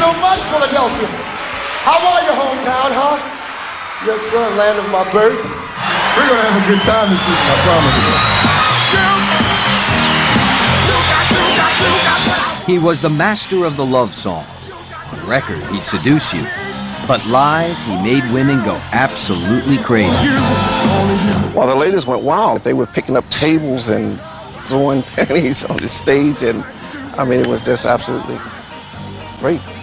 so much, Philadelphia. How are you, hometown, huh? Yes, sir, land of my birth. We're going to have a good time this evening, I promise you. He was the master of the love song. On record, he'd seduce you. But live, he made women go absolutely crazy. Well, the ladies went wild. They were picking up tables and throwing pennies on the stage, and I mean, it was just absolutely great.